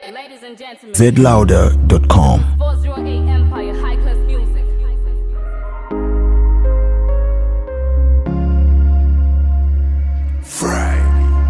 Ladies and gentlemen, zlouder.com. 408 Empire, high class music. Friday.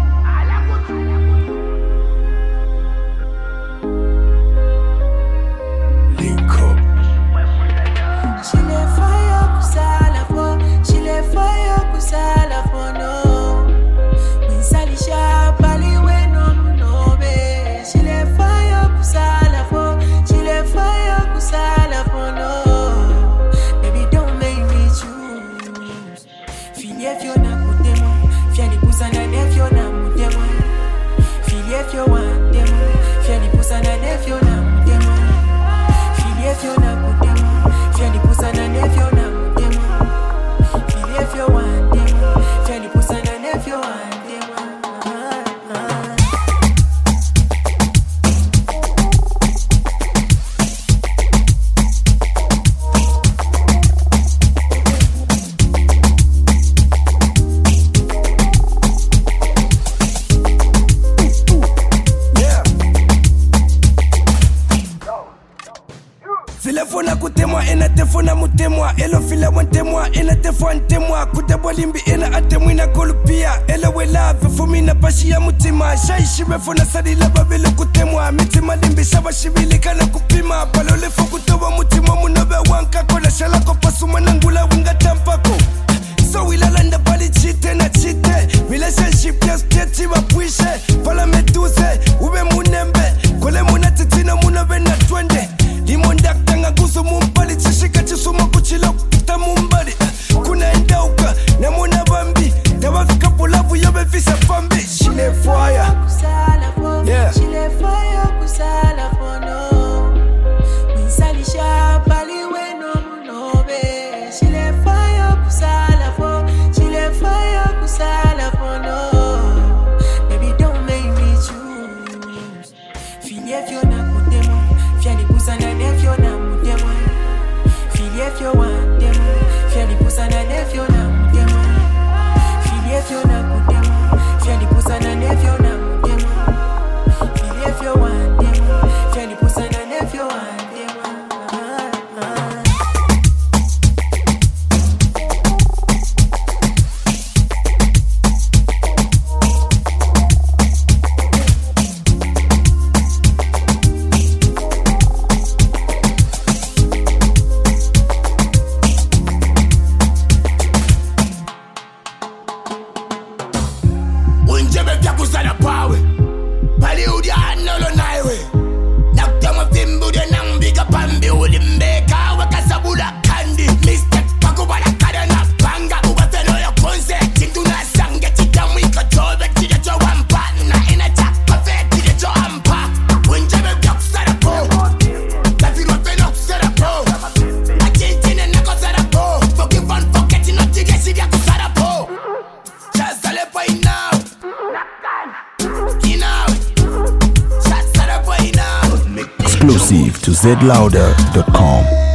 Link up. She let fire kusala po, she let fire kusala po no. When Salisha Bali we no be. She let fire kusala po, she let fire kusala po no. Baby don't make me choose. Filie if you na kutemo, fiali kusana if you na mutemo. Filie if you want them, fiali kusana if you na mutemo. Filie if you na kutemo. Fiali pusana nefyo na mutemo. Fili if you want them. Fiali pusana nefyo want them. Filefona kutemwa ena tefona mutemwa elo file wantemwa ena tefantemwa kutabolimbi ena atemwina kolupia elo welave fumina pashia mutima shaishibe fona sadila babele kutemwa mitima limbi shaba shibili kana kupima balole fokutowa mutima munobe wanka kola shalako pasuma nangula winga tampako so wilalanda pali chite na chite relationship ya sketi wapwishe pala metuze ube munembe kole munatitina munobe na twende limondak tanga guzo mumbali chishika chisuma kuchilo ta mumbali kuna endauka na muna bambi tabafika pulavu yobe visa fambi shile fire kusala po, yeah. Shile fire kusala po no. Winsalisha bali we no be. Shile fire kusala po, shile fire kusala po no. Baby don't make me choose. Fili if you na kutemo, fiali kusana if you na mutemo. Fili if you want them, fiali kusana if you na mutemo. Fili if you na kutemo, fiali kusana if you na mutemo. Fili if you want them, fiali kusana if you want them. unjebe vya kusana pawe pali udia anolo naiwe nakutama fimbi udia nambika pambi ulimbeka wakasabula kandi mistake pakubala kada na panga ubateno ya konse chintu na sange chikamwika chobe chidecho wampa na inacha kafe chidecho ampa unjebe vya kusana po kafirwa veno kusana po achinchine nako sana po forgive and forget inotigesi vya kusana po chasale po inao exclusive to zlouder.com.